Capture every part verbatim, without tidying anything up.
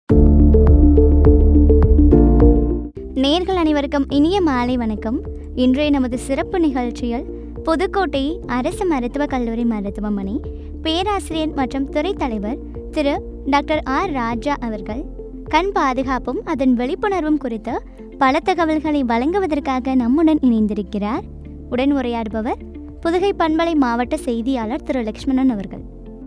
நேர்கள் அனைவருக்கும் இனிய மாலை வணக்கம். இன்றைய நமது சிறப்பு நிகழ்ச்சியில் புதுக்கோட்டை அரசு மருத்துவக் கல்லூரி மருத்துவமனை பேராசிரியர் மற்றும் துறை தலைவர் திரு டாக்டர் ஆர் ராஜா அவர்கள் கண் பாதுகாப்பும் அதன் விழிப்புணர்வும் குறித்து பல தகவல்களை வழங்குவதற்காக நம்முடன் இணைந்திருக்கிறார். உடன் உரையாடுபவர் புதுகை பண்பலை மாவட்ட செய்தியாளர் திரு லக்ஷ்மணன் அவர்கள்.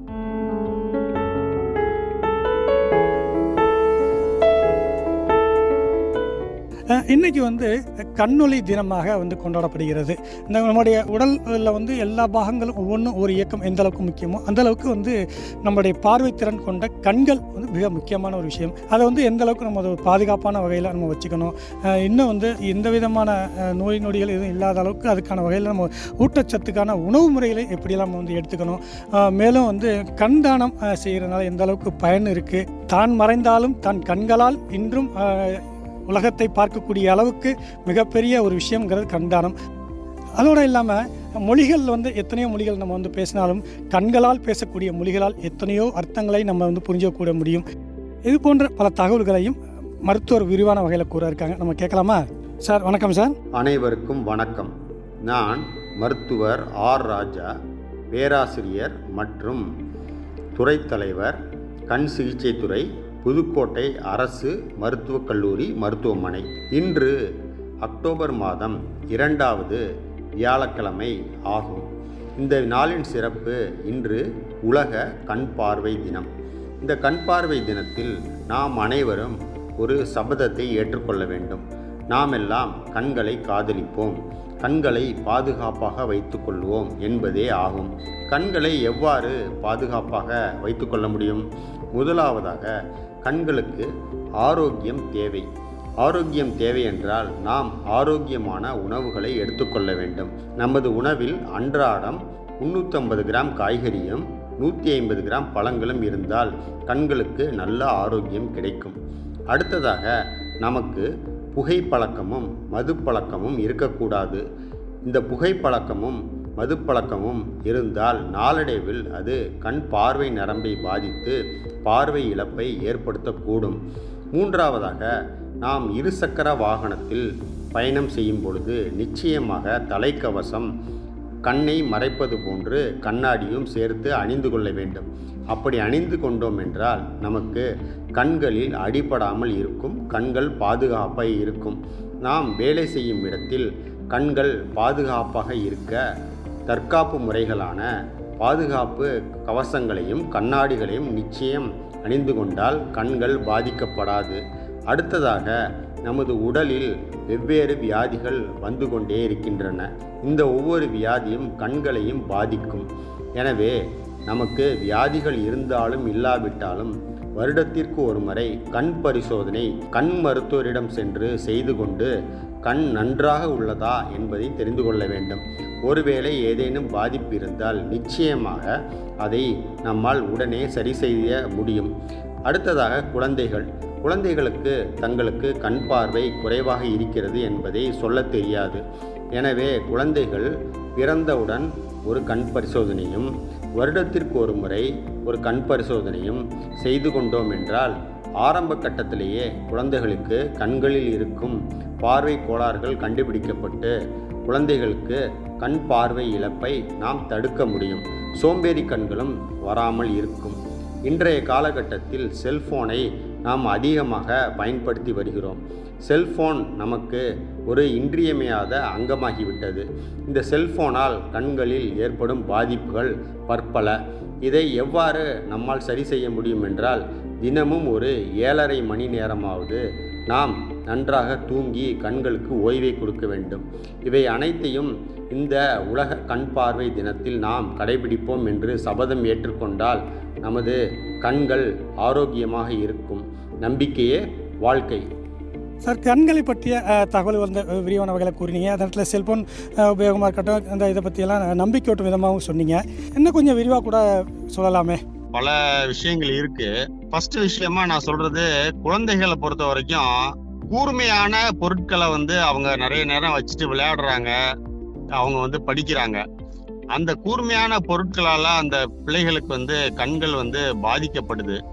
இன்றைக்கி வந்து கண்ணொளி தினமாக வந்து கொண்டாடப்படுகிறது. இந்த நம்முடைய உடலில் வந்து எல்லா பாகங்களும் ஒவ்வொன்றும் ஒரு இயக்கம் எந்த அளவுக்கு முக்கியமோ அந்தளவுக்கு வந்து நம்முடைய பார்வைத்திறன் கொண்ட கண்கள் வந்து மிக முக்கியமான ஒரு விஷயம். அதை வந்து எந்த அளவுக்கு நம்ம ஒரு பாதுகாப்பான வகையில் நம்ம வச்சுக்கணும், இன்னும் வந்து எந்த விதமான நோய் நொடிகள் எதுவும் இல்லாத அளவுக்கு அதுக்கான வகையில் நம்ம ஊட்டச்சத்துக்கான உணவு முறைகளை எப்படியெல்லாம் நம்ம வந்து எடுத்துக்கணும், மேலும் வந்து கண் தானம் செய்கிறதுனால எந்த அளவுக்கு பயன் இருக்குது, தான் மறைந்தாலும் தன் கண்களால் இன்றும் உலகத்தை பார்க்கக்கூடிய அளவுக்கு மிகப்பெரிய ஒரு விஷயங்கிறது கண்தானம். அதோடு இல்லாமல் மொழிகள் வந்து எத்தனையோ மொழிகள் நம்ம வந்து பேசினாலும் கண்களால் பேசக்கூடிய மொழிகளால் எத்தனையோ அர்த்தங்களை நம்ம வந்து புரிஞ்சக்கூட முடியும். இது போன்ற பல தகவல்களையும் மருத்துவர் விரிவான வகையில் கூற இருக்காங்க. நம்ம கேட்கலாமா சார்? வணக்கம் சார். அனைவருக்கும் வணக்கம். நான் மருத்துவர் ஆர் ராஜா, பேராசிரியர் மற்றும் துறை தலைவர், கண் சிகிச்சை துறை, புதுக்கோட்டை அரசு மருத்துவக் கல்லூரி மருத்துவமனை. இன்று அக்டோபர் மாதம் இரண்டாவது வியாழக்கிழமை ஆகும். இந்த நாளின் சிறப்பு இன்று உலக கண் பார்வை தினம். இந்த கண் பார்வை தினத்தில் நாம் அனைவரும் ஒரு சபதத்தை ஏற்றுக்கொள்ள வேண்டும். நாம் எல்லாம் கண்களை காதலிப்போம், கண்களை பாதுகாப்பாக வைத்துக்கொள்வோம் என்பதே ஆகும். கண்களை எவ்வாறு பாதுகாப்பாக வைத்துக்கொள்ள முடியும்? முதலாவதாக கண்களுக்கு ஆரோக்கியம் தேவை. ஆரோக்கியம் தேவை என்றால் நாம் ஆரோக்கியமான உணவுகளை எடுத்துக்கொள்ள வேண்டும். நமது உணவில் அன்றாடம் முந்நூற்றி ஐம்பது கிராம் காய்கறியும் நூற்றி ஐம்பது கிராம் பழங்களும் இருந்தால் கண்களுக்கு நல்ல ஆரோக்கியம் கிடைக்கும். அடுத்ததாக நமக்கு புகைப்பழக்கமும் மது பழக்கமும் இருக்கக்கூடாது. இந்த புகைப்பழக்கமும் மது பழக்கமும் இருந்தால் நாளடைவில் அது கண் பார்வை நரம்பை பாதித்து பார்வை இழப்பை ஏற்படுத்தக்கூடும். மூன்றாவதாக நாம் இருசக்கர வாகனத்தில் பயணம் செய்யும் பொழுது நிச்சயமாக தலைக்கவசம், கண்ணை மறைப்பது போன்று கண்ணாடியும் சேர்த்து அணிந்து கொள்ள வேண்டும். அப்படி அணிந்து கொண்டோம் என்றால் நமக்கு கண்களில் அடிபடாமல் இருக்கும், கண்கள் பாதுகாப்பாக இருக்கும். நாம் வேலை செய்யும் இடத்தில் கண்கள் பாதுகாப்பாக இருக்க தற்காப்பு முறைகளான பாதுகாப்பு கவசங்களையும் கண்ணாடிகளையும் நிச்சயம் அணிந்து கொண்டால் கண்கள் பாதிக்கப்படாது. அடுத்ததாக நமது உடலில் வெவ்வேறு வியாதிகள் வந்து கொண்டே இருக்கின்றன. இந்த ஒவ்வொரு வியாதியும் கண்களையும் பாதிக்கும். எனவே நமக்கு வியாதிகள் இருந்தாலும் இல்லாவிட்டாலும் வருடத்திற்கு ஒரு முறை கண் பரிசோதனை கண் மருத்துவரிடம் சென்று செய்து கொண்டு கண் நன்றாக உள்ளதா என்பதை தெரிந்து கொள்ள வேண்டும். ஒருவேளை ஏதேனும் பாதிப்பு இருந்தால் நிச்சயமாக அதை நம்மால் உடனே சரி செய்ய முடியும். அடுத்ததாக குழந்தைகள். குழந்தைகளுக்கு தங்களுக்கு கண் பார்வை குறைவாக இருக்கிறது என்பதை சொல்ல தெரியாது. எனவே குழந்தைகள் பிறந்தவுடன் ஒரு கண் பரிசோதனையும் வருடத்திற்கு ஒரு முறை ஒரு கண் பரிசோதனையும் செய்து கொண்டோம் என்றால் ஆரம்ப கட்டத்திலேயே குழந்தைகளுக்கு கண்களில் இருக்கும் பார்வை கோளாறுகள் கண்டுபிடிக்கப்பட்டு குழந்தைகளுக்கு கண் பார்வை இழப்பை நாம் தடுக்க முடியும். சோம்பேறி கண்களும் வராமல் இருக்கும். இன்றைய காலகட்டத்தில் செல்போனை நாம் அதிகமாக பயன்படுத்தி வருகிறோம். செல்போன் நமக்கு ஒரு இன்றியமையாத அங்கமாகிவிட்டது. இந்த செல்போனால் கண்களில் ஏற்படும் பாதிப்புகள் பற்பல. இதை எவ்வாறு நம்மால் சரி செய்ய முடியும் என்றால் தினமும் ஒரு ஏழரை மணி நேரமாவது நாம் நன்றாக தூங்கி கண்களுக்கு ஓய்வை கொடுக்க வேண்டும். இவை அனைத்தையும் இந்த உலக கண் பார்வை தினத்தில் நாம் கடைபிடிப்போம் என்று சபதம் ஏற்றுக்கொண்டால் நமது கண்கள் ஆரோக்கியமாக இருக்கும். நம்பிக்கையே வாழ்க்கை. சார், கண்களை பற்றிய தகவல் வந்து விரிவான வகையில் கூறினீங்க. அந்த இடத்துல செல்ஃபோன் உபயோகமாக இருக்கட்டும், அந்த இதை பற்றியெல்லாம் நம்பிக்கையோட்டும் விதமாகவும் சொன்னீங்க. இன்னும் கொஞ்சம் விரிவாக கூட சொல்லலாமே. பல விஷயங்கள் இருக்கு. ஃபர்ஸ்ட் விஷயமா நான் சொல்றது, குழந்தைகளை பொறுத்த வரைக்கும் கூர்மையான பொருட்களை வந்து அவங்க நிறைய நேரம் வச்சுட்டு விளையாடுறாங்க, அவங்க வந்து படிக்கிறாங்க. அந்த கூர்மையான பொருட்களால அந்த பிள்ளைகளுக்கு வந்து கண்கள் வந்து பாதிக்கப்படுது. அந்த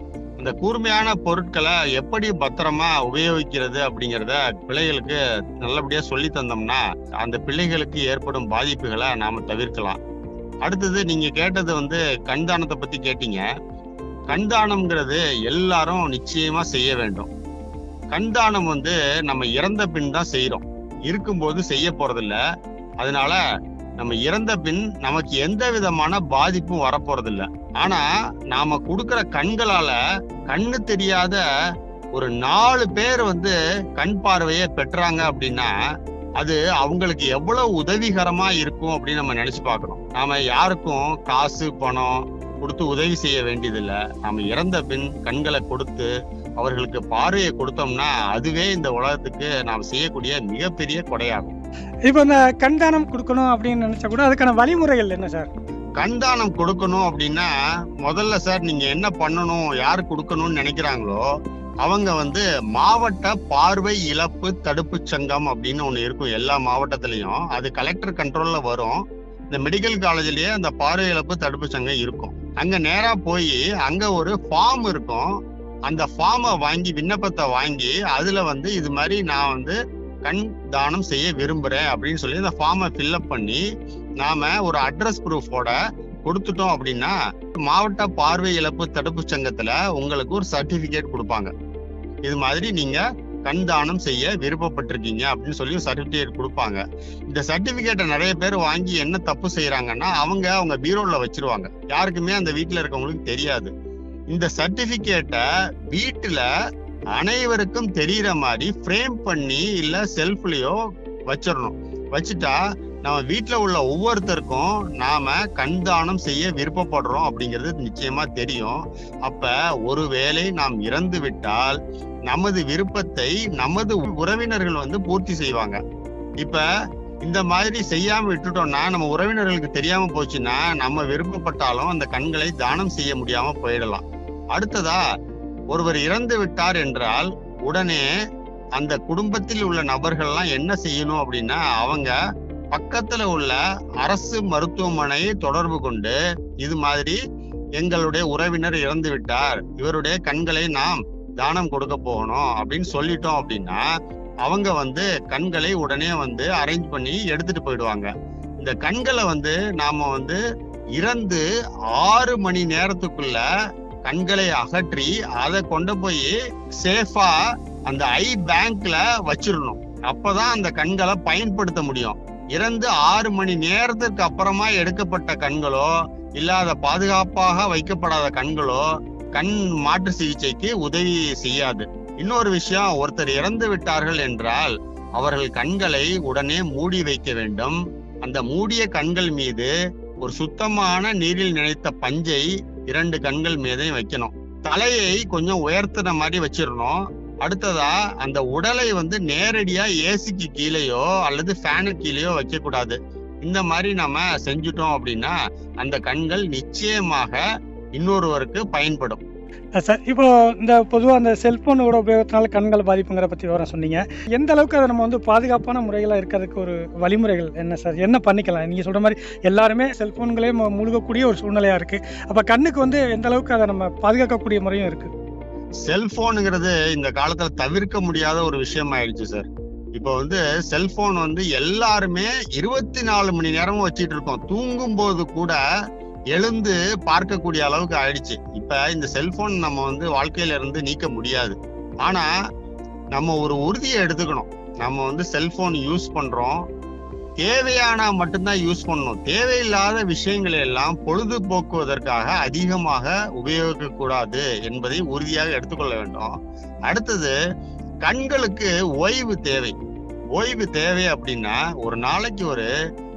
அந்த கூர்மையான பொருட்களை எப்படி பத்திரமா உபயோகிக்கிறது அப்படிங்கிறத பிள்ளைகளுக்கு நல்லபடியா சொல்லி தந்தோம்னா அந்த பிள்ளைகளுக்கு ஏற்படும் பாதிப்புகளை நாம தவிர்க்கலாம். அடுத்தது நீங்க கேட்டது வந்து கண்தானத்தை பத்தி கேட்டீங்க. கண்தானம்ங்கிறது எல்லாரும் நிச்சயமா செய்ய வேண்டும். கண்தானம் வந்து நம்ம இறந்த பின் தான் செய்யறோம், இருக்கும்போது செய்ய போறதில்ல. அதனால நம்ம இறந்த பின் நமக்கு எந்த விதமான பாதிப்பும் வரப்போறதில்ல. ஆனா நாம கொடுக்கிற கண்களால கண்ணு தெரியாத ஒரு நாலு பேர் வந்து கண் பார்வையை பெற்றாங்க அப்படின்னா அது அவங்களுக்கு எவ்வளவு உதவிகரமா இருக்கும் அப்படின்னு நம்ம நினைச்சு பார்க்கணும். நாம யாருக்கும் காசு பணம் கொடுத்து உதவி செய்ய வேண்டியதில்லை. நாம இறந்த பின் கண்களை கொடுத்து அவர்களுக்கு பார்வையை கொடுத்தோம்னா அதுவே இந்த உலகத்துக்கு நாம் செய்யக்கூடிய மிகப்பெரிய கொடையாகும். இப்போ இந்த கண்தானம் கொடுக்கணும் அப்படின்னு நினைச்சா கூட அதுக்கான வழிமுறைகள் என்ன சார்? கண்தானம் கொடுக்கணும் அப்படின்னா முதல்ல சார் நீங்க என்ன பண்ணணும், யாரு கொடுக்கணும்னு நினைக்கிறாங்களோ அவங்க வந்து மாவட்ட பார்வை இழப்பு தடுப்பு சங்கம் அப்படின்னு ஒண்ணு இருக்கும் எல்லா மாவட்டத்திலையும். அது கலெக்டர் கண்ட்ரோல்ல வரும். இந்த மெடிக்கல் காலேஜ்லயே அந்த பார்வை இழப்பு தடுப்பு சங்கம் இருக்கும். அங்க நேரா போய் அங்க ஒரு ஃபார்ம் இருக்கும். அந்த ஃபார்மை வாங்கி விண்ணப்பத்தை வாங்கி அதுல வந்து இது மாதிரி நான் வந்து கண் தானம் செய்ய விரும்புறேன் அப்படின்னு சொல்லி அந்த ஃபார்மை ஃபில்அப் பண்ணி நாம ஒரு அட்ரஸ் ப்ரூஃபோட கொடுத்துட்டோம் அப்படின்னா மாவட்ட பார்வை இழப்பு தடுப்பு சங்கத்துல உங்களுக்கு ஒரு சர்டிபிகேட் கொடுப்பாங்க. இது மாதிரி நீங்க கண் தானம் செய்ய விருப்பப்பட்டிருக்கீங்க அப்படின்னு சொல்லி சர்டிபிகேட் கொடுப்பாங்க. இந்த சர்டிபிகேட்டை நிறைய பேர் வாங்கி என்ன தப்பு செய்யறாங்கன்னா அவங்க அவங்க பீரோல வச்சிருவாங்க. யாருக்குமே அந்த வீட்டுல இருக்கவங்களுக்கு தெரியாது. இந்த சர்டிபிகேட்டை வீட்டுல அனைவருக்கும் தெரியற மாதிரி ஃப்ரேம் பண்ணி இல்ல செல்ஃப்லயோ வச்சிடணும். வச்சுட்டா நம்ம வீட்டுல உள்ள ஒவ்வொருத்தருக்கும் நாம கண் தானம் செய்ய விருப்பப்படுறோம் அப்படிங்கிறது நிச்சயமா தெரியும். அப்ப ஒருவேளை நாம் இறந்து விட்டால் நமது விருப்பத்தை நமது உறவினர்கள் வந்து பூர்த்தி செய்வாங்க. இப்ப இந்த மாதிரி செய்யாம விட்டுட்டோம்னா நம்ம உறவினர்களுக்கு தெரியாம போச்சுன்னா நம்ம விருப்பப்பட்டாலும் அந்த கண்களை தானம் செய்ய முடியாம போயிடலாம். அடுத்ததா ஒருவர் இறந்து விட்டார் என்றால் உடனே அந்த குடும்பத்தில் உள்ள நபர்கள்லாம் என்ன செய்யணும் அப்படின்னா அவங்க பக்கத்துல உள்ள அரசு மருத்துவமனையை தொடர்பு கொண்டு இது மாதிரி எங்களுடைய உறவினர் இறந்து விட்டார், இவருடைய கண்களை நாம் தானம் கொடுக்க போகணும் அப்படின்னு சொல்லிட்டோம் அப்படின்னா அவங்க வந்து கண்களை உடனே வந்து அரேஞ்ச் பண்ணி எடுத்துட்டு போயிடுவாங்க. இந்த கண்களை வந்து நாம வந்து இறந்து ஆறு மணி நேரத்துக்குள்ள கண்களை அகற்றி அதை கொண்டு போய் சேஃபா அந்த ஐ பேங்க்ல வச்சிடணும். அப்பதான் அந்த கண்களை பயன்படுத்த முடியும். இறந்து ஆறு மணி நேரத்துக்கு அப்புறமா எடுக்கப்பட்ட கண்களோ இல்லாத பாதுகாப்பாக வைக்கப்படாத கண்களோ கண் மாற்று சிகிச்சைக்கு உதவி செய்யாது. இன்னொரு விஷயம், ஒருத்தர் இறந்து விட்டார்கள் என்றால் அவர்கள் கண்களை உடனே மூடி வைக்க வேண்டும். அந்த மூடிய கண்கள் மீது ஒரு சுத்தமான நீரில் நினைத்த பஞ்சை இரண்டு கண்கள் மீதையும் வைக்கணும். தலையை கொஞ்சம் உயர்த்தின மாதிரி வச்சிடணும். அடுத்ததா அந்த உடலை வந்து நேரடியா ஏசிக்கு கீழேயோ அல்லது ஃபேனு கீழேயோ வைக்க கூடாது. இந்த மாதிரி நம்ம செஞ்சுட்டோம் அப்படின்னா அந்த கண்கள் நிச்சயமாக இன்னொருவருக்கு பயன்படும். சார், இப்போ இந்த பொதுவாக அந்த செல்போனோட உபயோகத்தினால கண்கள் பாதிப்புங்கிற பற்றி விவரம் சொன்னீங்க. எந்த அளவுக்கு அதை நம்ம வந்து பாதுகாப்பான முறைகளாக இருக்கிறதுக்கு ஒரு வழிமுறைகள் என்ன சார்? என்ன பண்ணிக்கலாம்? நீங்கள் சொல்கிற மாதிரி எல்லாருமே செல்போன்களே முழுகக்கூடிய ஒரு சூழ்நிலையாக இருக்குது. அப்போ கண்ணுக்கு வந்து எந்த அளவுக்கு அதை நம்ம பாதுகாக்கக்கூடிய முறையும் இருக்குது? செல்போனுங்கிறது இந்த காலத்துல தவிர்க்க முடியாத ஒரு விஷயம் ஆயிடுச்சு சார். இப்ப வந்து செல்போன் வந்து எல்லாருமே இருபத்தி நாலு மணி நேரமும் வச்சுட்டு இருக்கோம். தூங்கும் போது கூட எழுந்து பார்க்கக்கூடிய அளவுக்கு ஆயிடுச்சு. இப்ப இந்த செல்போன் நம்ம வந்து வாழ்க்கையில இருந்து நீக்க முடியாது. ஆனா நம்ம ஒரு உறுதியை எடுத்துக்கணும். நம்ம வந்து செல்போன் யூஸ் பண்றோம், தேவையான மட்டும்தான் யூஸ் பண்ணணும். தேவையில்லாத விஷயங்களை எல்லாம் பொழுதுபோக்குவதற்காக அதிகமாக உபயோகிக்க கூடாது என்பதை உறுதியாக எடுத்துக்கொள்ள வேண்டும். அடுத்தது, கண்களுக்கு ஓய்வு தேவை. ஓய்வு தேவை அப்படின்னா ஒரு நாளைக்கு ஒரு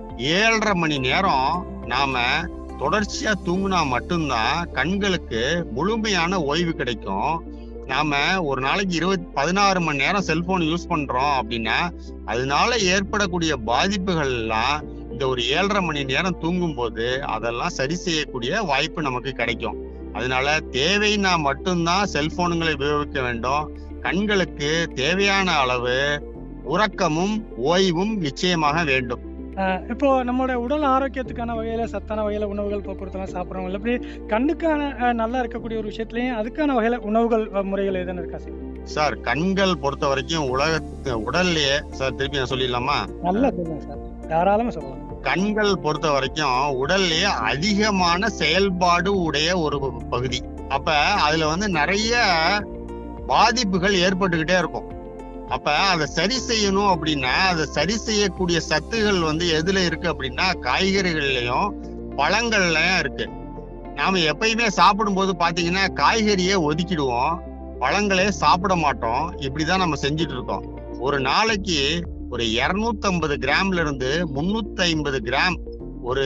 ஏழரை மணி நேரம் நாம தொடர்ச்சியா தூங்கினா மட்டும்தான் கண்களுக்கு முழுமையான ஓய்வு கிடைக்கும். நாம ஒரு நாளைக்கு இருபத்தி பதினாறு மணி நேரம் செல்போன் யூஸ் பண்றோம் அப்படின்னா அதனால ஏற்படக்கூடிய பாதிப்புகள் எல்லாம் இந்த ஒரு ஏழரை மணி நேரம் தூங்கும் போது அதெல்லாம் சரி செய்யக்கூடிய வாய்ப்பு நமக்கு கிடைக்கும். அதனால தேவைன்னா மட்டும்தான் செல்போனுங்களை உபயோகிக்க வேண்டும். கண்களுக்கு தேவையான அளவு உறக்கமும் ஓய்வும் நிச்சயமாக வேண்டும். இப்போ நம்மளோட உடல் ஆரோக்கியத்துக்கான வகையில் சத்தான வகையில் உணவுகள் போக்குவரத்துலாம் சாப்பிட்றவங்க எப்படி கண்ணுக்கான அஹ், நல்லா இருக்கக்கூடிய ஒரு விஷயத்துலையும் அதுக்கான வகையில் உணவுகள் அஹ், முறைகள் எதுன்னு இருக்கா சார்? சார் கண்கள் பொறுத்த வரைக்கும் உலக உடல்லையே சார் திருப்பி நான் சொல்லிடலாமா? நல்லா சொல்லுங்க சார், தாராளமாக சொல்லலாம். கண்கள் பொறுத்த வரைக்கும் உடல்லையே அதிகமான செயல்பாடு உடைய ஒரு பகுதி. அப்ப அதுல வந்து நிறைய பாதிப்புகள் ஏற்பட்டுக்கிட்டே இருக்கும். அப்ப அதை சரி செய்யணும் அப்படின்னா அதை சரி செய்யக்கூடிய சத்துகள் வந்து எதுல இருக்கு அப்படின்னா காய்கறிகள்லயும் பழங்கள்லயும் இருக்கு. நாம எப்பயுமே சாப்பிடும் போது பாத்தீங்கன்னா காய்கறியை ஒதுக்கிடுவோம், பழங்களே சாப்பிட மாட்டோம். இப்படிதான் நம்ம செஞ்சுட்டு இருக்கோம். ஒரு நாளைக்கு ஒரு இருநூத்தி ஐம்பது கிராம்ல இருந்து முன்னூத்தி ஐம்பது கிராம் ஒரு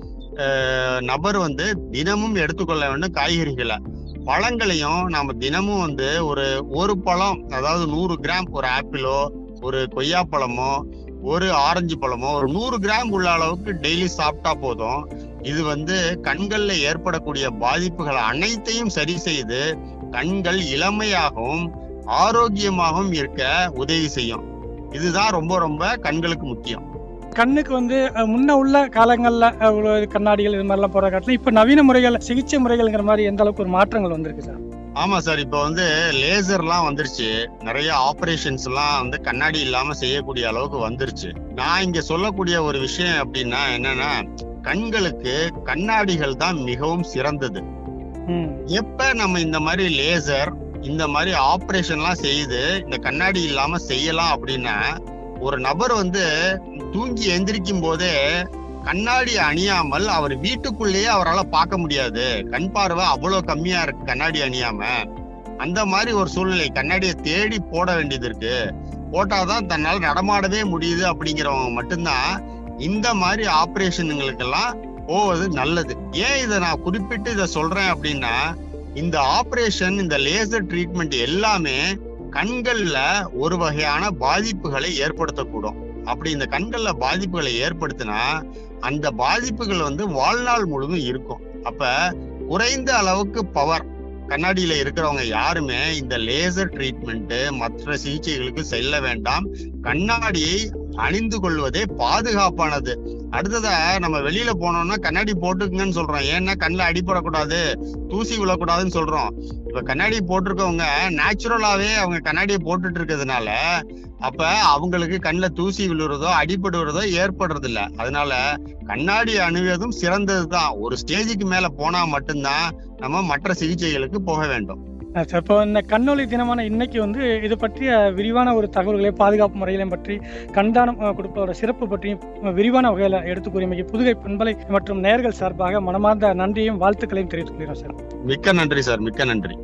நபர் வந்து தினமும் எடுத்துக்கொள்ள வேண்டும் காய்கறிகளை. பழங்களையும் நாம தினமும் வந்து ஒரு ஒரு பழம், அதாவது நூறு கிராம், ஒரு ஆப்பிளோ ஒரு கொய்யா பழமோ ஒரு ஆரஞ்சு பழமோ ஒரு நூறு கிராம் உள்ள அளவுக்கு டெய்லி சாப்பிட்டா போதும். இது வந்து கண்கள்ல ஏற்படக்கூடிய பாதிப்புகள் அனைத்தையும் சரி செய்து கண்கள் இளமையாகவும் ஆரோக்கியமாகவும் இருக்க உதவி செய்யும். இதுதான் ரொம்ப ரொம்ப கண்களுக்கு முக்கியம். கண்ணுக்கு வந்து அஹ், முன்ன உள்ள காலங்களில் உள்ள கண்ணாடிகள் இது மாதிரிலாம் போகிற காலத்தில் இப்போ நவீன முறைகள் சிகிச்சை முறைகள்ங்கிற மாதிரி எந்த அளவுக்கு ஒரு மாற்றங்கள் வந்திருக்கு சார்? ஆமா சார், இப்ப வந்து லேசர்லாம் வந்துருச்சு. நிறைய ஆபரேஷன்ஸ் எல்லாம் வந்து கண்ணாடி இல்லாம செய்யக்கூடிய அளவுக்கு வந்துருச்சு. நான் இங்க சொல்லக்கூடிய ஒரு விஷயம் அப்படின்னா என்னன்னா, கண்களுக்கு கண்ணாடிகள் தான் மிகவும் சிறந்தது. ம் எப்ப நம்ம இந்த மாதிரி லேசர் இந்த மாதிரி ஆபரேஷன் எல்லாம் செய்து இந்த கண்ணாடி இல்லாம செய்யலாம் அப்படின்னா, ஒரு நபர் வந்து தூங்கி எந்திரிக்கும் போதே கண்ணாடி அணியாமல் அவர் வீட்டுக்குள்ளேயே அவரால் பார்க்க முடியாது. கண் பார்வை அவ்வளவு கம்மியா இருக்கு கண்ணாடி அணியாம. அந்த மாதிரி ஒரு சூழ்நிலை, கண்ணாடியை தேடி போட வேண்டியது இருக்கு. போட்டாதான் தன்னால் நடமாடவே முடியுது அப்படிங்கிறவங்க மட்டும்தான் இந்த மாதிரி ஆபரேஷனுங்களுக்கெல்லாம் போவது நல்லது. ஏன் இதை நான் குறிப்பிட்டு இதை சொல்றேன் அப்படின்னா, இந்த ஆபரேஷன் இந்த லேசர் ட்ரீட்மெண்ட் எல்லாமே கண்கள்ல ஒரு வகையான பாதிப்புகளை ஏற்படுத்தக்கூடும். அப்படி இந்த கண்கள்ல பாதிப்புகளை ஏற்படுத்தினா அந்த பாதிப்புகள் வந்து வாழ்நாள் முழுவதும் இருக்கும். அப்ப குறைந்த அளவுக்கு பவர் கண்ணாடியில இருக்கிறவங்க யாருமே இந்த லேசர் ட்ரீட்மெண்ட் மற்ற சிகிச்சைகளுக்கு செல்ல வேண்டாம். கண்ணாடியை அணிந்து கொள்வதே பாதுகாப்பானது. அடுத்ததா நம்ம வெளியில போனோம்னா கண்ணாடி போட்டுக்குங்கன்னு சொல்றோம். ஏன்னா கண்ணில் அடிபடக்கூடாது, தூசி விழக்கூடாதுன்னு சொல்றோம். இப்ப கண்ணாடி போட்டிருக்கவங்க நேச்சுரலாவே அவங்க கண்ணாடியை போட்டுட்டு இருக்கிறதுனால அப்ப அவங்களுக்கு கண்ணில் தூசி விழுறதோ அடிபடுறதோ ஏற்படுறது இல்லை. அதனால கண்ணாடி அணிவதும் சிறந்ததுதான். ஒரு ஸ்டேஜுக்கு மேல போனா மட்டும்தான் நம்ம மற்ற சிகிச்சைகளுக்கு போக வேண்டும். சார், இப்போ இந்த கண்ணொளி தினமான இன்னைக்கு வந்து இது பற்றிய விரிவான ஒரு தகவல்களை பாதுகாப்பு முறைகளையும் பற்றி கண்தானம் அஹ், கொடுப்பதோட சிறப்பு பற்றியும் விரிவான வகையில் எடுத்து கூறியமைக்கு புதுகை பண்பலை மற்றும் நேயர்கள் சார்பாக மனமார்ந்த நன்றியும் வாழ்த்துக்களையும் தெரிவித்துக் கொள்கிறோம் சார். மிக்க நன்றி சார், மிக்க நன்றி.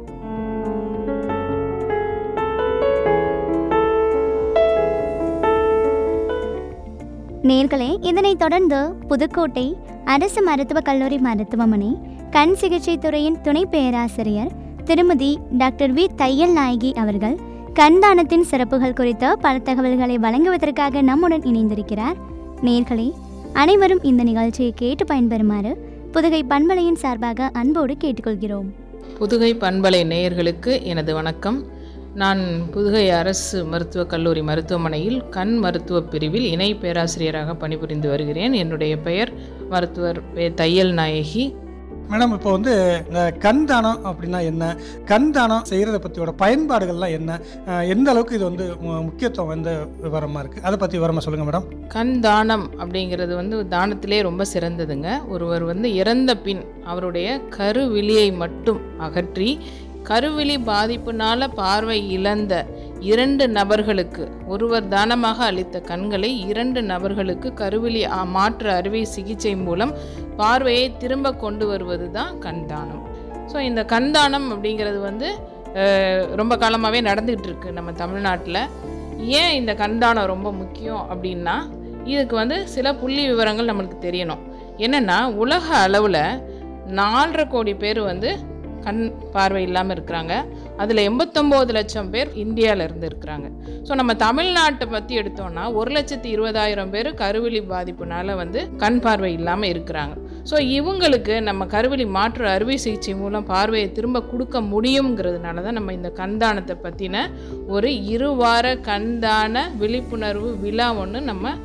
நேர்களே, இதனைத் தொடர்ந்து புதுக்கோட்டை அரசு மருத்துவக் கல்லூரி மருத்துவமனை கண் சிகிச்சை துறையின் துணை பேராசிரியர் திருமதி டாக்டர் வி தையல் நாயகி அவர்கள் கண்தானத்தின் சிறப்புகள் குறித்த பல தகவல்களை வழங்குவதற்காக நம்முடன் இணைந்திருக்கிறார். நேர்களே, அனைவரும் இந்த நிகழ்ச்சியை கேட்டு பயன்பெறுமாறு புதுகை பண்பலையின் சார்பாக அன்போடு கேட்டுக்கொள்கிறோம். புதுகை பண்பலை நேயர்களுக்கு எனது வணக்கம். நான் புதுகை அரசு மருத்துவக் கல்லூரி மருத்துவமனையில் கண் மருத்துவ பிரிவில் இணை பேராசிரியராக பணிபுரிந்து வருகிறேன். என்னுடைய பெயர் மருத்துவர் வே தையல் நாயகி. மேடம், இப்போ வந்து இந்த கண் தானம் அப்படின்னா என்ன, கண் தானம் செய்கிறத பற்றியோட பயன்பாடுகள்லாம் என்ன, அஹ், எந்த அளவுக்கு இது வந்து மு- முக்கியத்துவம் வந்து விவரமாக இருக்குது, அதை பற்றி விவரமாக சொல்லுங்கள் மேடம். கண் தானம் அப்படிங்கிறது வந்து தானத்திலே ரொம்ப சிறந்ததுங்க. ஒருவர் வந்து இறந்த பின் அவருடைய கருவிழியை மட்டும் அகற்றி கருவிழி பாதிப்புனால பார்வை இழந்த இரண்டு நபர்களுக்கு, ஒருவர் தானமாக அளித்த கண்களை இரண்டு நபர்களுக்கு கருவிழி ஆ- மாற்று அறுவை சிகிச்சை மூலம் பார்வையை திரும்ப கொண்டு வருவது தான் கண் தானம். ஸோ இந்த கண் தானம் அப்படிங்கிறது வந்து அஹ், ரொம்ப காலமாகவே நடந்துகிட்டு இருக்கு நம்ம தமிழ்நாட்டில். ஏன் இந்த கண் தானம் ரொம்ப முக்கியம் அப்படின்னா, இதுக்கு வந்து சில புள்ளி விவரங்கள் நம்மளுக்கு தெரியணும். என்னென்னா, உலக அளவில் நாலரை கோடி பேர் வந்து கண் பார்வை இல்லாமல் இருக்கிறாங்க. அதில் எண்பத்தொம்போது லட்சம் பேர் இந்தியாவில் இருந்து இருக்கிறாங்க. ஸோ நம்ம தமிழ்நாட்டை பற்றி எடுத்தோம்னா ஒரு லட்சத்தி இருபதாயிரம் பேர் கருவிழி பாதிப்புனால வந்து கண் பார்வை இல்லாமல் இருக்கிறாங்க. ஸோ இவங்களுக்கு நம்ம கருவிழி மாற்று அறுவை சிகிச்சை மூலம் பார்வையை திரும்ப கொடுக்க முடியுங்கிறதுனால தான் நம்ம இந்த கண்தானத்தை பற்றின ஒரு இருவார கண்தான விழிப்புணர்வு விழா ஒன்று நம்ம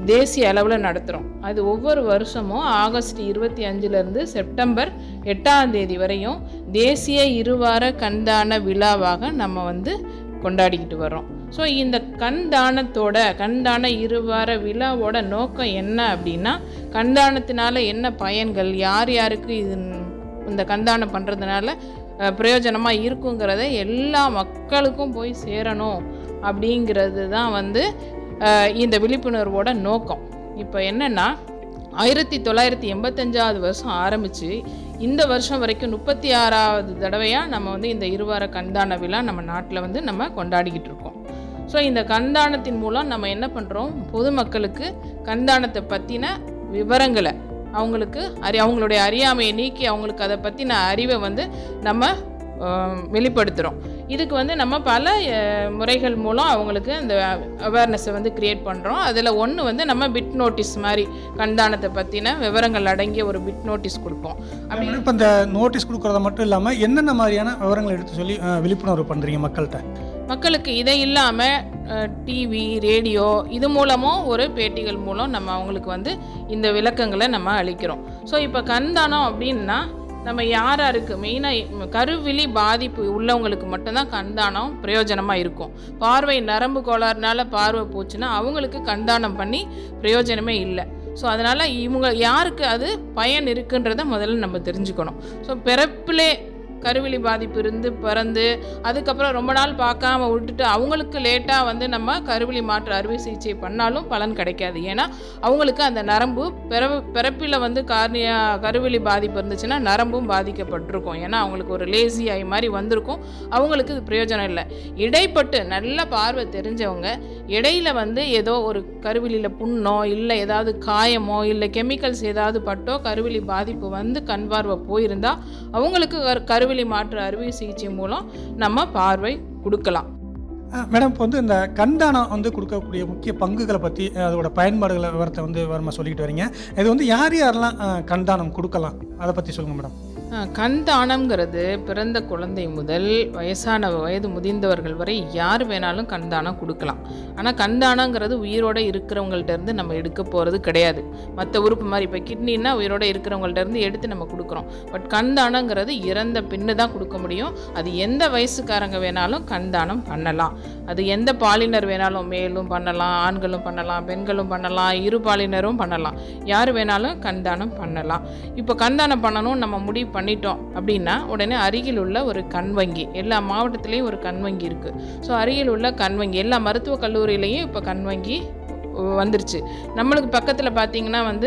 தேசிய அளவில் நடத்துகிறோம். அது ஒவ்வொரு வருஷமும் ஆகஸ்ட் இருபத்தி அஞ்சுலேருந்து செப்டம்பர் எட்டாம் தேதி வரையும் தேசிய இருவார கண்தான விழாவாக நம்ம வந்து கொண்டாடிக்கிட்டு வரோம். ஸோ இந்த கண்தானத்தோட கண்தான இருவார விழாவோட நோக்கம் என்ன அப்படின்னா, கண்தானத்தினால என்ன பயன்கள், யார் யாருக்கு இது இந்த கண்தானம் பண்ணுறதுனால பிரயோஜனமாக இருக்குங்கிறத எல்லா மக்களுக்கும் போய் சேரணும் அப்படிங்கிறது தான் வந்து இந்த விழிப்புணர்வோட நோக்கம். இப்போ என்னென்னா, ஆயிரத்தி தொள்ளாயிரத்தி எண்பத்தஞ்சாவது வருஷம் ஆரம்பித்து இந்த வருஷம் வரைக்கும் முப்பத்தி ஆறாவது தடவையாக நம்ம வந்து இந்த இருவார கண்தான விழா நம்ம நாட்டில் வந்து நம்ம கொண்டாடிக்கிட்டு இருக்கோம். ஸோ இந்த கண்தானத்தின் மூலம் நம்ம என்ன பண்ணுறோம், பொதுமக்களுக்கு கண்தானத்தை பற்றின விவரங்களை அவங்களுக்கு அறி அவங்களுடைய அறியாமையை நீக்கி அவங்களுக்கு அதை பற்றின அறிவை வந்து நம்ம வெளிப்படுத்துகிறோம். இதுக்கு வந்து நம்ம பல முறைகள் மூலம் அவங்களுக்கு அந்த அவேர்னஸை வந்து க்ரியேட் பண்ணுறோம். அதில் ஒன்று வந்து நம்ம பிட் நோட்டீஸ் மாதிரி கண்தானத்தை பற்றின விவரங்கள் அடங்கிய ஒரு பிட் நோட்டீஸ் கொடுப்போம். அப்படி இப்போ இந்த நோட்டீஸ் கொடுக்குறத மட்டும் இல்லாமல் என்னென்ன மாதிரியான விவரங்களை எடுத்து சொல்லி விழிப்புணர்வு பண்ணுறீங்க மக்கள்கிட்ட? மக்களுக்கு இதை இல்லாமல் டிவி, ரேடியோ இது மூலமும் ஒரு பேட்டிகள் மூலம் நம்ம அவங்களுக்கு வந்து இந்த விளக்கங்களை நம்ம அளிக்கிறோம். ஸோ இப்போ கண்தானம் அப்படின்னா நம்ம யார் யாருக்கு மெயினாக கருவிழி பாதிப்பு உள்ளவங்களுக்கு மட்டும்தான் கண்தானம் பிரயோஜனமாக இருக்கும். பார்வை நரம்பு கோளாறுனால பார்வை போச்சுன்னா அவங்களுக்கு கண்தானம் பண்ணி பிரயோஜனமே இல்லை. ஸோ அதனால் இவங்க யாருக்கு அது பயன் இருக்குன்றதை முதல்ல நம்ம தெரிஞ்சுக்கணும். ஸோ பிறப்பிலே கருவிழி பாதிப்பு இருந்து பிறந்து அதுக்கப்புறம் ரொம்ப நாள் பார்க்காம விட்டுட்டு அவங்களுக்கு லேட்டாக வந்து நம்ம கருவிழி மாற்று அறுவை சிகிச்சை பண்ணாலும் பலன் கிடைக்காது. ஏன்னா அவங்களுக்கு அந்த நரம்பு பிற பிறப்பில் வந்து கார்னியா கருவிழி பாதிப்பு இருந்துச்சுன்னா நரம்பும் பாதிக்கப்பட்டிருக்கும். ஏன்னா அவங்களுக்கு ஒரு லேசி ஆகி மாதிரி வந்திருக்கும். அவங்களுக்கு இது பிரயோஜனம் இல்லை. இடைப்பட்டு நல்ல பார்வை தெரிஞ்சவங்க இடையில வந்து ஏதோ ஒரு கருவிழியில் புண்ணோ இல்லை ஏதாவது காயமோ இல்லை கெமிக்கல்ஸ் ஏதாவது பட்டோ கருவிழி பாதிப்பு வந்து கண் பார்வை போயிருந்தால் அவங்களுக்கு கருவிழி மாற்று அறுவை சிகிச்சை மூலம் நம்ம பார்வை கொடுக்கலாம். மேடம், இப்போ வந்து இந்த கண்தானம் வந்து கொடுக்கக்கூடிய முக்கிய பங்குகளை பற்றி அதோட பயன்பாடுகளை விவரத்தை வந்து வரமா சொல்லிட்டு வரீங்க. இது வந்து யார் யாரெல்லாம் கண்தானம் கொடுக்கலாம் அதை பற்றி சொல்லுங்கள் மேடம். கண்தானம்ங்கிறது பிறந்த குழந்தை முதல் வயசான வயது முதிர்ந்தவர்கள் வரை யார் வேணாலும் கண்தானம் கொடுக்கலாம். ஆனால் கண்தானங்கிறது உயிரோடு இருக்கிறவங்கள்ட்ட இருந்து நம்ம எடுக்க போகிறது கிடையாது. மற்ற உறுப்பு மாதிரி இப்போ கிட்னின்னா உயிரோடு இருக்கிறவங்கள்ட்ட இருந்து எடுத்து நம்ம கொடுக்குறோம். பட் கண்தானங்கிறது இறந்த பின்னு தான் கொடுக்க முடியும். அது எந்த வயசுக்காரங்க வேணாலும் கண்தானம் பண்ணலாம். அது எந்த பாலினர் வேணாலும், மேலும் பண்ணலாம், ஆண்களும் பண்ணலாம், பெண்களும் பண்ணலாம், இரு பாலினரும் பண்ணலாம். யார் வேணாலும் கண்தானம் பண்ணலாம். இப்போ கண்தானம் பண்ணணும் நம்ம முடிவு பண்ணிட்டோம் அப்படின்னா உடனே அருகில் உள்ள ஒரு கண் வங்கி, எல்லா மாவட்டத்திலையும் ஒரு கண் வங்கி இருக்குது. ஸோ அருகில் உள்ள கண் வங்கி எல்லா மருத்துவக் கல்லூரியிலையும் இப்போ கண் வங்கி வந்துருச்சு. நம்மளுக்கு பக்கத்தில் பார்த்திங்கன்னா வந்து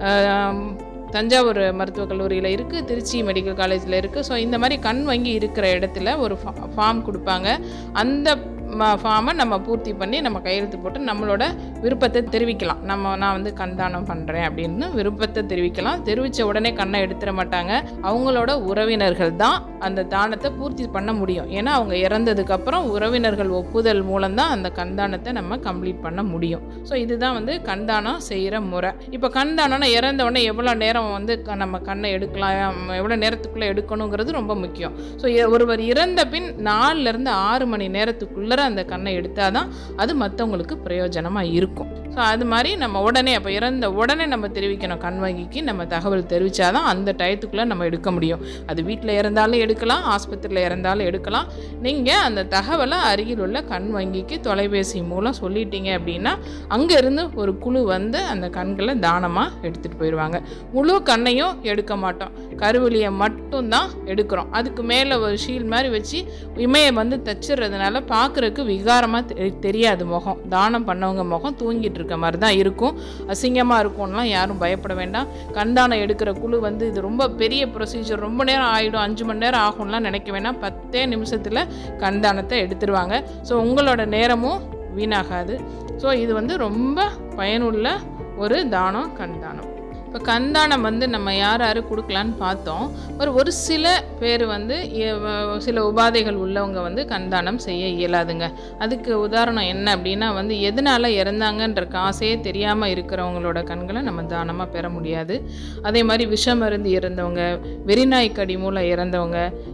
தஞ்சாவூர் மருத்துவக் கல்லூரியில் இருக்குது, திருச்சி மெடிக்கல் காலேஜில் இருக்குது. ஸோ இந்த மாதிரி கண் வங்கி இருக்கிற இடத்துல ஒரு ஃபார்ம் கொடுப்பாங்க. அந்த ஃபார்மை நம்ம பூர்த்தி பண்ணி நம்ம கையெழுத்து போட்டு நம்மளோட விருப்பத்தை தெரிவிக்கலாம். நம்ம நான் வந்து கண்தானம் பண்ணுறேன் அப்படின்னு விருப்பத்தை தெரிவிக்கலாம். தெரிவித்த உடனே கண்ணை எடுத்துட மாட்டாங்க. அவங்களோட உறவினர்கள் தான் அந்த தானத்தை பூர்த்தி பண்ண முடியும். ஏன்னா அவங்க இறந்ததுக்கப்புறம் உறவினர்கள் ஒப்புதல் மூலம்தான் அந்த கண்தானத்தை நம்ம கம்ப்ளீட் பண்ண முடியும். ஸோ இதுதான் வந்து கண்தானம் செய்கிற முறை. இப்போ கண்தானம்னா இறந்த உடனே எவ்வளோ நேரம் வந்து நம்ம கண்ணை எடுக்கலாம், எவ்வளோ நேரத்துக்குள்ளே எடுக்கணுங்கிறது ரொம்ப முக்கியம். ஸோ ஒருவர் இறந்த பின் நாலுலேருந்து ஆறு மணி நேரத்துக்குள்ளே அந்த கண்ணை எடுத்தால் தான் அது மற்றவங்களுக்கு பிரயோஜனமாக இருக்கும். ஸோ அது மாதிரி நம்ம உடனே அப்போ இறந்த உடனே நம்ம தெரிவிக்கணும். கண் வங்கிக்கு நம்ம தகவல் தெரிவித்தாதான் அந்த டயத்துக்குள்ளே நம்ம எடுக்க முடியும். அது வீட்டில் இறந்தாலும் எடுக்கலாம், ஆஸ்பத்திரியில் இறந்தாலும் எடுக்கலாம். நீங்கள் அந்த தகவலை அருகில் உள்ள கண் வங்கிக்கு தொலைபேசி மூலம் சொல்லிட்டீங்க அப்படின்னா அங்கேருந்து ஒரு குழு வந்து அந்த கண்களை தானமாக எடுத்துகிட்டு போயிடுவாங்க. முழு கண்ணையும் எடுக்க மாட்டோம், கருவிலியை மட்டும்தான் எடுக்கிறோம். அதுக்கு மேலே ஒரு ஷீல் மாதிரி வச்சு இமையை வந்து தச்சிடுறதுனால பார்க்குறதுக்கு விகாரமாக தெரியாது. முகம் தானம் பண்ணவங்க முகம் தூங்கிட்டு இருக்க மாதிரி தான் இருக்கும், அசிங்கமாக இருக்கும்லாம் யாரும் பயப்பட வேண்டாம். கண்தானம் எடுக்கிற குழு வந்து இது ரொம்ப பெரிய ப்ரொசீஜர், ரொம்ப நேரம் ஆகிடும், அஞ்சு மணி நேரம் ஆகும்லாம் நினைக்க வேண்டாம். பத்தே நிமிஷத்தில் கண்தானத்தை எடுத்துருவாங்க. ஸோ உங்களோட நேரமும் வீணாகாது. ஸோ இது வந்து ரொம்ப பயனுள்ள ஒரு தானம் கண்தானம். இப்போ கண்தானம் வந்து நம்ம யார் யார் கொடுக்கலான்னு பார்த்தோம். ஒரு ஒரு சில பேர் வந்து சில உபாதைகள் உள்ளவங்க வந்து கண்தானம் செய்ய இயலாதுங்க. அதுக்கு உதாரணம் என்ன அப்படின்னா வந்து எதனால் இறந்தாங்கன்ற காசே தெரியாமல் இருக்கிறவங்களோட கண்களை நம்ம தானமாக பெற முடியாது. அதே மாதிரி விஷமருந்து இறந்தவங்க, வெறிநாய் கடி மூலம் இறந்தவங்க,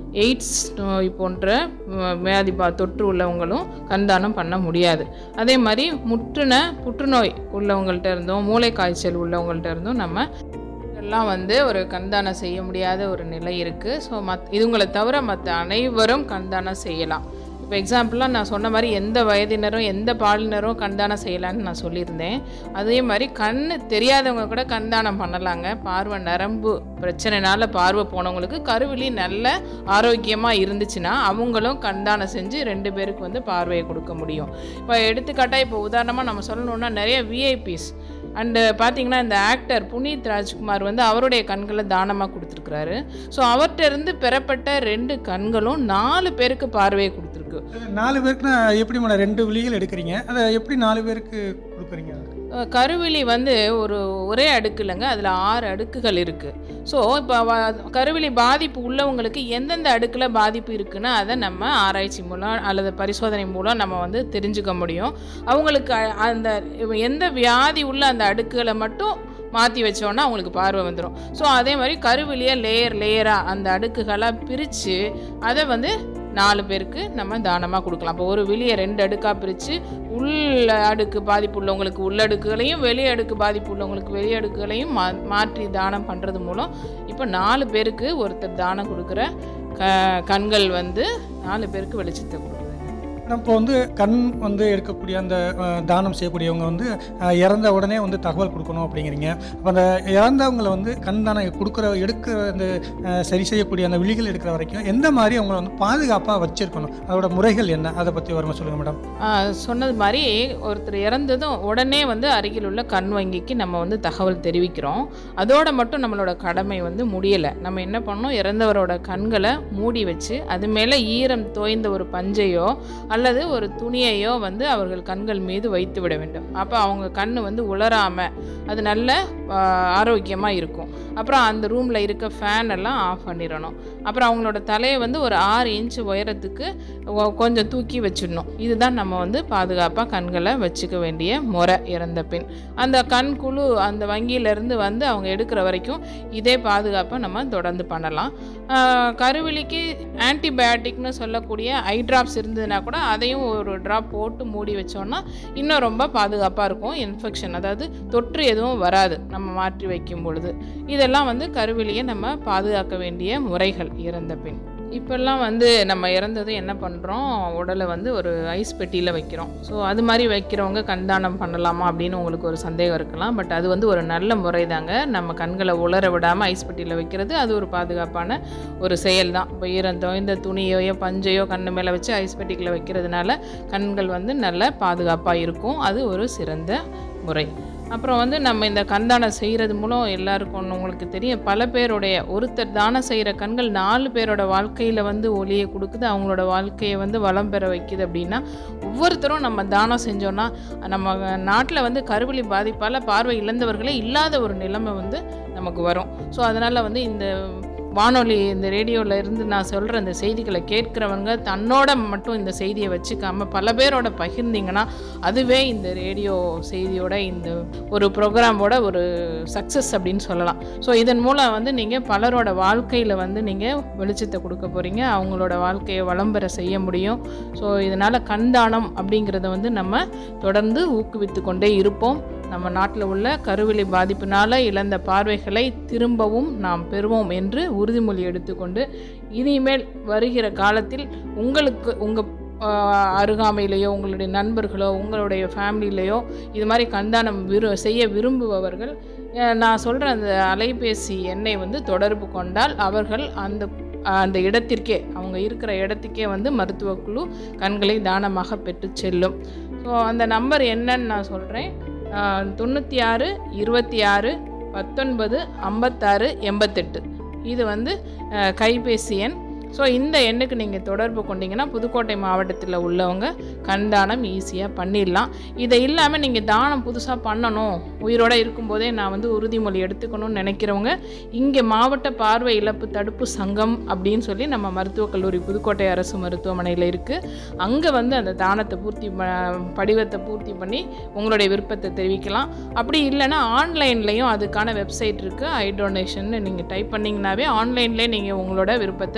எய்ட்ஸ் நோய் போன்ற வியாதி பா தொற்று உள்ளவங்களும் கண் தானம் பண்ண முடியாது. அதே மாதிரி முற்றின புற்றுநோய் உள்ளவங்கள்ட்ட இருந்தும் மூளை காய்ச்சல் உள்ளவங்கள்ட்ட இருந்தும் நம்ம எல்லாம் வந்து ஒரு கண்தானம் செய்ய முடியாத ஒரு நிலை இருக்குது. ஸோ மத் இதுங்களை தவிர மற்ற அனைவரும் கண்தானம் செய்யலாம். இப்போ எக்ஸாம்பிளாக நான் சொன்ன மாதிரி எந்த வயதினரும் எந்த பாலினரும் கண்தானம் செய்யலான்னு நான் சொல்லியிருந்தேன். அதே மாதிரி கண் தெரியாதவங்க கூட கண்தானம் பண்ணலாங்க. பார்வை நரம்பு பிரச்சனைனால பார்வை போனவங்களுக்கு கருவிழி நல்ல ஆரோக்கியமாக இருந்துச்சுன்னா அவங்களும் கண்தானம் செஞ்சு ரெண்டு பேருக்கு வந்து பார்வையை கொடுக்க முடியும். இப்போ எடுத்துக்காட்டாக இப்போ உதாரணமாக நம்ம சொல்லணுன்னா நிறைய விஐபிஸ் அண்டு பார்த்திங்கன்னா இந்த ஆக்டர் புனீத் ராஜ்குமார் வந்து அவருடைய கண்களை தானமாக கொடுத்துருக்குறாரு. ஸோ அவர்கிட்ட இருந்து பெறப்பட்ட ரெண்டு கண்களும் நாலு பேருக்கு பார்வையை கொடுத்துருக்கு. நாலு பேருக்கு எப்படி மேடம் ரெண்டு விழிகள் எடுக்கிறீங்க, அதை எப்படி நாலு பேருக்கு கொடுக்குறீங்க? கருவிழி வந்து ஒரு ஒரே அடுக்கு இல்லைங்க, அதில் ஆறு அடுக்குகள் இருக்குது. ஸோ இப்போ கருவிழி பாதிப்பு உள்ளவங்களுக்கு எந்தெந்த அடுக்கில் பாதிப்பு இருக்குன்னா அதை நம்ம ஆராய்ச்சி மூலம் அல்லது பரிசோதனை மூலம் நம்ம வந்து தெரிஞ்சுக்க முடியும். அவங்களுக்கு அந்த எந்த வியாதி உள்ள அந்த அடுக்குகளை மட்டும் மாற்றி வச்சோன்னா அவங்களுக்கு பார்வை வந்துடும். ஸோ அதே மாதிரி கருவிலியை லேயர் லேயராக அந்த அடுக்குகளாக பிரித்து அதை வந்து நாலு பேருக்கு நம்ம தானமாக கொடுக்கலாம். இப்போ ஒரு விழியை ரெண்டு அடுக்காக பிரித்து உள் அடுக்கு பாதிப்பு உள்ளவங்களுக்கு உள்ளடுக்குகளையும் வெளி அடுக்கு பாதிப்பு உள்ளவங்களுக்கு வெளி அடுக்குகளையும் மா மாற்றி தானம் பண்ணுறது மூலம் இப்போ நாலு பேருக்கு ஒருத்தர் தானம் கொடுக்குற க கண்கள் வந்து நாலு பேருக்கு வெளிச்சத்தை கொடுக்குது. இப்போ வந்து கண் வந்து எடுக்கக்கூடிய அந்த தானம் செய்யக்கூடியவங்க வந்து இறந்த உடனே வந்து தகவல் கொடுக்கணும் அப்படிங்கிறீங்க. அப்போ அந்த இறந்தவங்களை வந்து கண் தானம் கொடுக்குற எடுக்கிற அந்த சரி செய்யக்கூடிய அந்த விழிகள் எடுக்கிற வரைக்கும் எந்த மாதிரி அவங்கள வந்து பாதுகாப்பாக வச்சுருக்கணும், அதோட முறைகள் என்ன, அதை பற்றி வருமா சொல்லுங்கள் மேடம். சொன்னது மாதிரி ஒருத்தர் இறந்ததும் உடனே வந்து அருகில் உள்ள கண் வங்கிக்கு நம்ம வந்து தகவல் தெரிவிக்கிறோம். அதோட மட்டும் நம்மளோட கடமை வந்து முடியலை. நம்ம என்ன பண்ணணும், இறந்தவரோட கண்களை மூடி வச்சு அது மேலே ஈரம் தோய்ந்த ஒரு பஞ்சையோ அல்லது ஒரு துணியையோ வந்து அவர்கள் கண்கள் மீது வைத்து விட வேண்டும். அப்போ அவங்க கண் வந்து உலராமல் அது நல்ல ஆரோக்கியமாக இருக்கும். அப்புறம் அந்த ரூமில் இருக்க ஃபேன் எல்லாம் ஆஃப் பண்ணிடணும். அப்புறம் அவங்களோட தலையை வந்து ஒரு ஆறு இன்ச்சு உயரத்துக்கு கொஞ்சம் தூக்கி வச்சிடணும். இதுதான் நம்ம வந்து பாதுகாப்பாக கண்களை வச்சுக்க வேண்டிய முறை. இறந்த பின் அந்த கண் குழு அந்த வங்கியிலேருந்து வந்து அவங்க எடுக்கிற வரைக்கும் இதே பாதுகாப்பை நம்ம தொடர்ந்து பண்ணலாம். கருவிழிக்கு ஆன்டிபயோட்டிக்னு சொல்லக்கூடிய ஐ ட்ராப்ஸ் இருந்ததுன்னா கூட அதையும் ஒரு ட்ராப் போட்டு மூடி வச்சோன்னா இன்னும் ரொம்ப பாதுகாப்பாக இருக்கும். இன்ஃபெக்ஷன் அதாவது தொற்று எதுவும் வராது நம்ம மாற்றி வைக்கும் பொழுது. இதெல்லாம் வந்து கருவிழியை நம்ம பாதுகாக்க வேண்டிய முறைகள் இறந்த பின். இப்போல்லாம் வந்து நம்ம இறந்தது என்ன பண்ணுறோம், உடலை வந்து ஒரு ஐஸ் பெட்டியில் வைக்கிறோம். ஸோ அது மாதிரி வைக்கிறவங்க கண்தானம் பண்ணலாமா அப்படின்னு உங்களுக்கு ஒரு சந்தேகம் இருக்கலாம். பட் அது வந்து ஒரு நல்ல முறை தாங்க. நம்ம கண்களை உலர விடாமல் ஐஸ் பெட்டியில் வைக்கிறது அது ஒரு பாதுகாப்பான ஒரு செயல் தான். இப்போ ஈரந்தோ இந்த துணியோ பஞ்சையோ கண்ணு மேலே வச்சு ஐஸ் பெட்டிக்குள்ளே வைக்கிறதுனால கண்கள் வந்து நல்ல பாதுகாப்பாக இருக்கும். அது ஒரு சிறந்த முறை. அப்புறம் வந்து நம்ம இந்த கண்தானம் செய்கிறது மூலம் எல்லாருக்கும் ஒன்று உங்களுக்கு தெரியும், பல பேருடைய ஒருத்தர் தானம் செய்கிற கண்கள் நாலு பேரோட வாழ்க்கையில் வந்து ஒளியை கொடுக்குது, அவங்களோட வாழ்க்கையை வந்து வளம் பெற வைக்குது. அப்படின்னா ஒவ்வொருத்தரும் நம்ம தானம் செஞ்சோன்னா நம்ம நாட்டில் வந்து கருவிழி பாதிப்பால் பார்வை இழந்தவர்களே இல்லாத ஒரு நிலைமை வந்து நமக்கு வரும். ஸோ அதனால் வந்து இந்த வானொலி இந்த ரேடியோவில் இருந்து நான் சொல்கிற இந்த செய்திகளை கேட்குறவங்க தன்னோட மட்டும் இந்த செய்தியை வச்சுக்காமல் பல பேரோட பகிர்ந்தீங்கன்னா அதுவே இந்த ரேடியோ செய்தியோட இந்த ஒரு ப்ரோக்ராமோட ஒரு சக்ஸஸ் அப்படின்னு சொல்லலாம். ஸோ இதன் மூலம் வந்து நீங்கள் பலரோட வாழ்க்கையில் வந்து நீங்கள் வெளிச்சத்தை கொடுக்க போகிறீங்க, அவங்களோட வாழ்க்கையை வளம் பெற செய்ய முடியும். ஸோ இதனால் கண்தானம் அப்படிங்கிறத வந்து நம்ம தொடர்ந்து ஊக்குவித்து கொண்டே இருப்போம். நம்ம நாட்டில் உள்ள கருவிழி பாதிப்பினால் இழந்த பார்வைகளை திரும்பவும் நாம் பெறுவோம் என்று உறுதிமொழி எடுத்துக்கொண்டு இனிமேல் வருகிற காலத்தில் உங்களுக்கு உங்கள் அருகாமையிலையோ உங்களுடைய நண்பர்களோ உங்களுடைய ஃபேமிலியிலையோ இது மாதிரி கண்தானம் விரு செய்ய விரும்புபவர்கள் நான் சொல்கிற அந்த அலைபேசி எண்ணை வந்து தொடர்பு கொண்டால் அவர்கள் அந்த அந்த இடத்திற்கே அவங்க இருக்கிற இடத்துக்கே வந்து மருத்துவக்குழு கண்களை தானமாக பெற்று செல்லும். ஸோ அந்த நம்பர் என்னன்னு நான் சொல்கிறேன். தொண்ணூற்றி ஆறு இருபத்தி ஆறு பத்தொன்பது ஐம்பத்தாறு எண்பத்தெட்டு இது வந்து கைபேசி எண். ஸோ இந்த எண்ணுக்கு நீங்கள் தொடர்பு கொண்டீங்கன்னா புதுக்கோட்டை மாவட்டத்தில் உள்ளவங்க கண்தானம் ஈஸியாக பண்ணிடலாம். இதை இல்லாமல் நீங்கள் தானம் புதுசாக பண்ணணும், உயிரோடு இருக்கும்போதே நான் வந்து உறுதிமொழி எடுத்துக்கணும்னு நினைக்கிறவங்க இங்கே மாவட்ட பார்வை இழப்பு தடுப்பு சங்கம் அப்படின்னு சொல்லி நம்ம மருத்துவக் கல்லூரி புதுக்கோட்டை அரசு மருத்துவமனையில் இருக்குது. அங்கே வந்து அந்த தானத்தை பூர்த்தி ப படிவத்தை பூர்த்தி பண்ணி உங்களுடைய விருப்பத்தை தெரிவிக்கலாம். அப்படி இல்லைன்னா ஆன்லைன்லேயும் அதுக்கான வெப்சைட் இருக்குது, ஐ டொனேஷன் நீங்கள் டைப் பண்ணிங்கனாவே ஆன்லைன்லேயே நீங்கள் உங்களோட விருப்பத்தை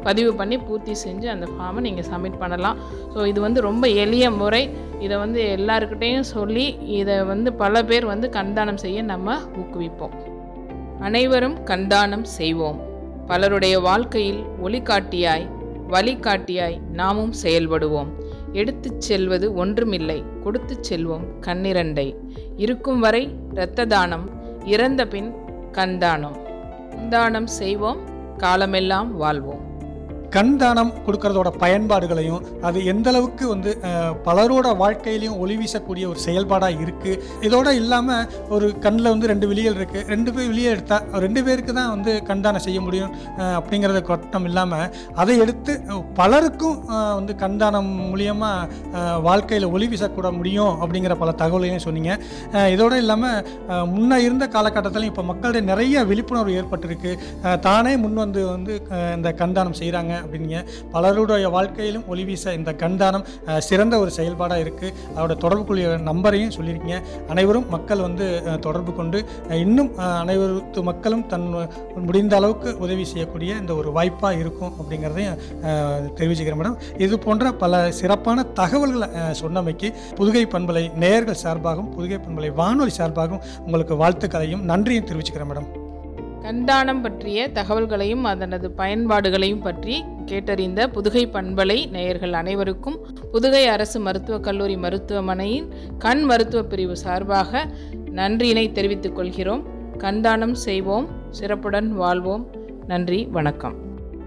பதிவு பண்ணி பூர்த்தி செஞ்சு அந்த ஃபார்மை நீங்கள் சப்மிட் பண்ணலாம். ஸோ இது வந்து ரொம்ப எளிய முறை. இதை வந்து எல்லாருக்கிட்டையும் சொல்லி இதை வந்து பல பேர் வந்து கண்தானம் செய்ய நம்ம ஊக்குவிப்போம். அனைவரும் கண்தானம் செய்வோம். பலருடைய வாழ்க்கையில் ஒளிகாட்டியாய் வழிகாட்டியாய் நாமும் செயல்படுவோம். எடுத்துச் செல்வது ஒன்றுமில்லை, கொடுத்துச் செல்வோம் கண்ணிரண்டை. இருக்கும் வரை இரத்த தானம், இறந்த பின் கண்தானம். கண்தானம் செய்வோம், காலமெல்லாம் வாழ்வோம். கண் தானம் கொடுக்கறதோட பயன்பாடுகளையும் அது எந்த அளவுக்கு வந்து பலரோட வாழ்க்கையிலையும் ஒளி வீசக்கூடிய ஒரு செயல்பாடாக இருக்குது. இதோட இல்லாமல் ஒரு கண்ணில் வந்து ரெண்டு விழிகள் இருக்குது, ரெண்டு பேர் விழியை எடுத்தால் ரெண்டு பேருக்கு தான் வந்து கண் தானம் செய்ய முடியும் அப்படிங்கிறத கட்டம் இல்லாமல் அதை எடுத்து பலருக்கும் வந்து கண் தானம் மூலியமாக வாழ்க்கையில் ஒளி வீசக்கூட முடியும் அப்படிங்கிற பல தகவலையும் சொன்னீங்க. இதோடு இல்லாமல் முன்ன இருந்த காலகட்டத்திலையும் இப்போ மக்களுடைய நிறைய விழிப்புணர்வு ஏற்பட்டிருக்கு. தானே முன் வந்து வந்து இந்த கண் தானம் செய்கிறாங்க அப்படிங்க. பலருடைய வாழ்க்கையிலும் ஒளி வீச இந்த கண்தானம் சிறந்த ஒரு செயல்பாடாக இருக்குது. அதோட தொடர்புக்குரிய நம்பரையும் சொல்லியிருக்கீங்க. அனைவரும் மக்கள் வந்து தொடர்பு கொண்டு இன்னும் அனைவரு மக்களும் தன் முடிந்த அளவுக்கு உதவி செய்யக்கூடிய இந்த ஒரு வாய்ப்பாக இருக்கும் அப்படிங்கிறதையும் தெரிவிச்சுக்கிறேன் மேடம். இது போன்ற பல சிறப்பான தகவல்களை சொன்னமைக்கு புதுகை பண்பலை நேயர்கள் சார்பாகவும் புதுகை பண்பலை வானொலி சார்பாகவும் உங்களுக்கு வாழ்த்துக்களையும் நன்றியும் தெரிவிச்சுக்கிறேன் மேடம். கண்தானம் பற்றிய தகவல்களையும் அதனது பயன்பாடுகளையும் பற்றி கேட்டறிந்த புதுகை பண்பலை நேயர்கள் அனைவருக்கும் புதுகை அரசு மருத்துவக் கல்லூரி மருத்துவமனையின் கண் மருத்துவ பிரிவு சார்பாக நன்றியினை தெரிவித்துக் கொள்கிறோம். கண்தானம் செய்வோம், சிறப்புடன் வாழ்வோம். நன்றி, வணக்கம்.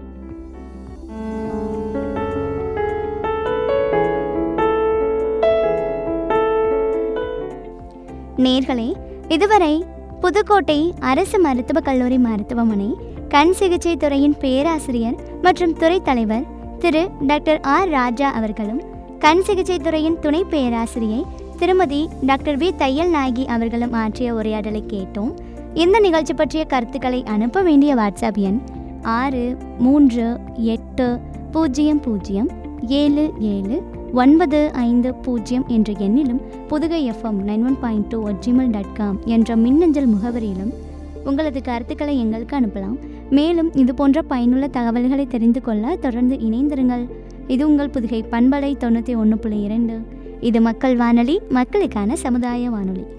நேயர்களே, இதுவரை புதுக்கோட்டை அரசு மருத்துவக் கல்லூரி மருத்துவமனை கண் சிகிச்சை துறையின் பேராசிரியர் மற்றும் துறை தலைவர் திரு டாக்டர் ஆர் ராஜா அவர்களும் கண் சிகிச்சை துறையின் துணை பேராசிரியை திருமதி டாக்டர் வி தையல் நாயகி அவர்களும் ஆற்றிய உரையாடலை கேட்டோம். இந்த நிகழ்ச்சி பற்றிய கருத்துக்களை அனுப்ப வேண்டிய வாட்ஸ்அப் எண் ஆறு மூன்று எட்டு பூஜ்ஜியம் பூஜ்ஜியம் ஏழு ஏழு ஒன்பது ஐந்து பூஜ்ஜியம் என்ற எண்ணிலும் Pudugai FM nine one point two at Gmail dot com என்ற மின்னஞ்சல் முகவரியிலும் உங்களது கருத்துக்களை எங்களுக்கு அனுப்பலாம். மேலும் இது போன்ற பயனுள்ள தகவல்களை தெரிந்து கொள்ள தொடர்ந்து இணைந்திருங்கள். இது உங்கள் புதுகை பண்பலை தொண்ணூற்றி ஒன்று புள்ளி இரண்டு. இது மக்கள் வானொலி, மக்களுக்கான சமுதாய வானொலி.